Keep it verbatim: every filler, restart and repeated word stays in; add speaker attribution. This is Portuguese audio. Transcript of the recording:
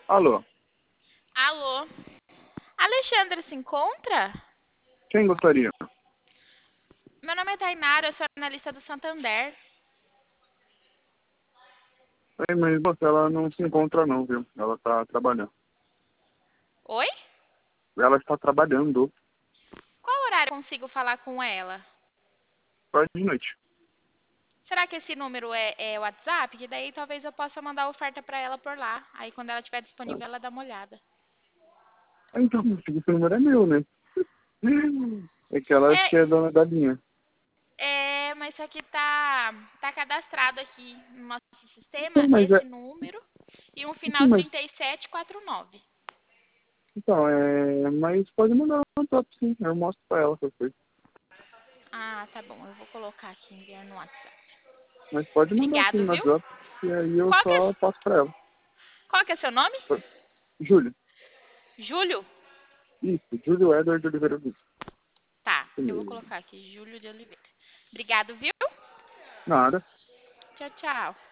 Speaker 1: Alô,
Speaker 2: Alô? Alexandre se encontra?
Speaker 1: quem gostaria?
Speaker 2: Meu nome é Tainara, eu sou analista do Santander.
Speaker 1: É, mas você, ela não se encontra não, viu? Ela está trabalhando.
Speaker 2: Oi?
Speaker 1: Ela está trabalhando.
Speaker 2: Qual horário eu consigo falar com ela?
Speaker 1: Só de noite.
Speaker 2: Será que esse número é, é WhatsApp? Que daí talvez eu possa mandar oferta pra ela por lá. Aí quando ela estiver disponível, ela dá uma olhada.
Speaker 1: Ah, então, esse número é meu, né? É que ela acho que
Speaker 2: É,
Speaker 1: é dona da linha.
Speaker 2: é, mas isso aqui tá, tá cadastrado aqui no nosso sistema,
Speaker 1: Então, mas
Speaker 2: esse
Speaker 1: é...
Speaker 2: número e um
Speaker 1: Sim,
Speaker 2: final
Speaker 1: mas...
Speaker 2: trinta e sete quarenta e nove.
Speaker 1: Então, é... Mas pode mandar no WhatsApp, sim. Eu mostro pra ela essas coisas.
Speaker 2: Ah, tá bom, eu vou colocar aqui enviar no WhatsApp.
Speaker 1: Mas pode mandar sim
Speaker 2: Obrigado,
Speaker 1: no
Speaker 2: viu?
Speaker 1: WhatsApp. E aí eu
Speaker 2: Qual que
Speaker 1: só
Speaker 2: é,
Speaker 1: passo pra ela.
Speaker 2: qual que é seu nome?
Speaker 1: Júlio.
Speaker 2: Júlio?
Speaker 1: Isso, Júlio Edward de Oliveira Brito.
Speaker 2: Tá, eu vou
Speaker 1: Beleza.
Speaker 2: colocar aqui, Júlio de Oliveira. Obrigado, viu?
Speaker 1: Nada.
Speaker 2: Tchau, tchau.